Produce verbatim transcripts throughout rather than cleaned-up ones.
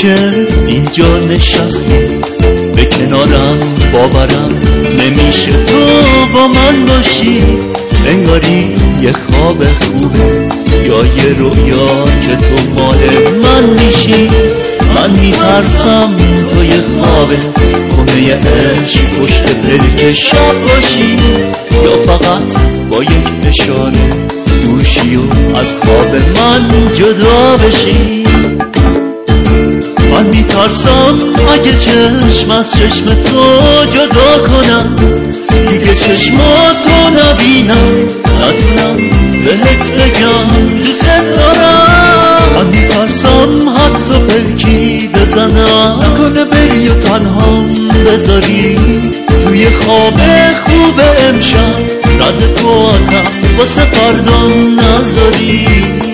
که اینجا نشستی به کنارم، باورم نمیشه تو با من باشی. انگاری یه خواب خوبه یا یه رویا که تو مال من میشی. من میترسم تو یه خوابه خونه عشق پشت پلک شب باشی، یا فقط با یک اشاره دوشی و از خواب من جدا بشی. من میترسم اگه چشم از چشم تو جدا کنم، دیگه چشماتو نبینم، نتونم بهت بگم دوست دارم. من میترسم حتی پلکی بزنم، نکنه بری و تنهام بذاری توی خواب خوب امشب. رد پاتم واسه فردا نذاری.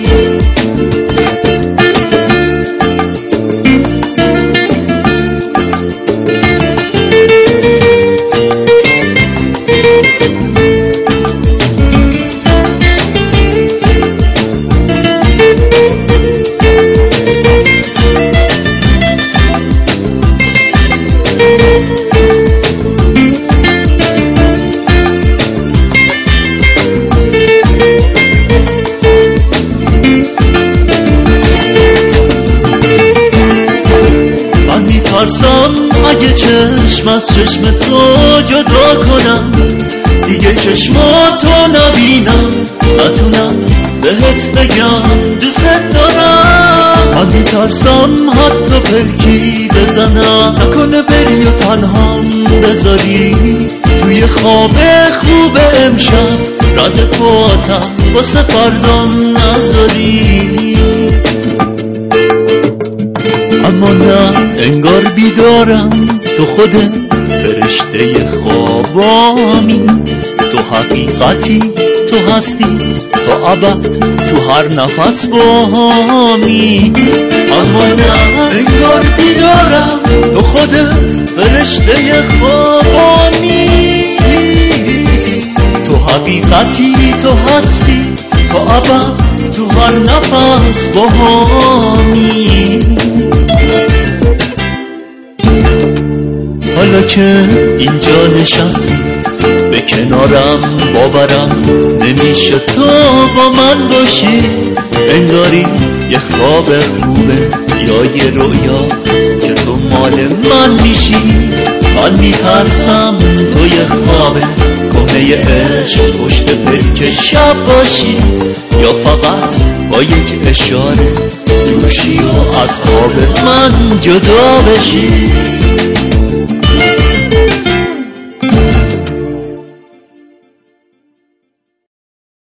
میترسم اگه چشم از چشم تو جدا کنم، دیگه چشماتو نبینم، نتونم بهت بگم دوست دارم. من میترسم حتی پلکی بزنم، نکنه بری و تنهام بذاری توی خواب خوب امشب. رد پاتم واسه فردا نذاری. اما نه انگار بیدارم، تو خودت فرشته خوابامی، تو حقیقتی، تو هستی، تو ابد، تو هر نفس باهامی. اما نه انگار بیدارم، تو خودت فرشته خوابامی، تو حقیقتی، تو هستی، تو ابد، تو هر نفس باهامی. حالا که اینجا نشستی به کنارم، باورم نمیشه تو با من باشی. انگاری یه خواب خوبه یا یه رویا که تو مال من میشی. من میترسم تو یه خوابه کهنه عشق پشت پلک شب باشی، یا فقط با یک اشاره دوشی و از خواب من جدا بشی.